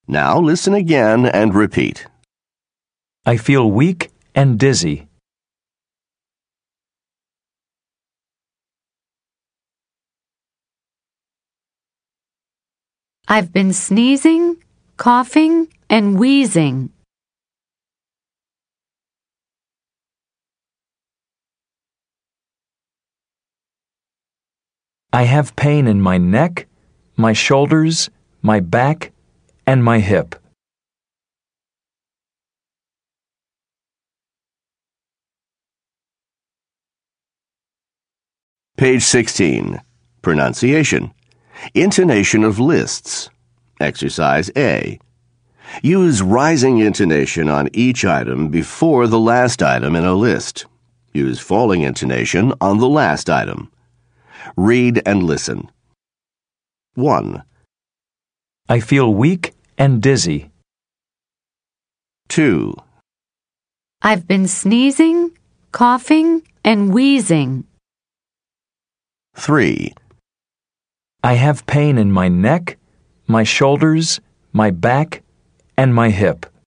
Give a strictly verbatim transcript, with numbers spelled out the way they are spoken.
Now listen again and repeat. I feel weak and dizzy. I've been sneezing, coughing, and wheezing. I have pain in my neck, my shoulders, my back, and my hip. Page sixteen. Pronunciation. Intonation of lists. Exercise A. Use rising intonation on each item before the last item in a list. Use falling intonation on the last item. Read and listen. one. I feel weak and dizzy. two. I've been sneezing, coughing, and wheezing. three. I have pain in my neck, my shoulders, my back, and my hip.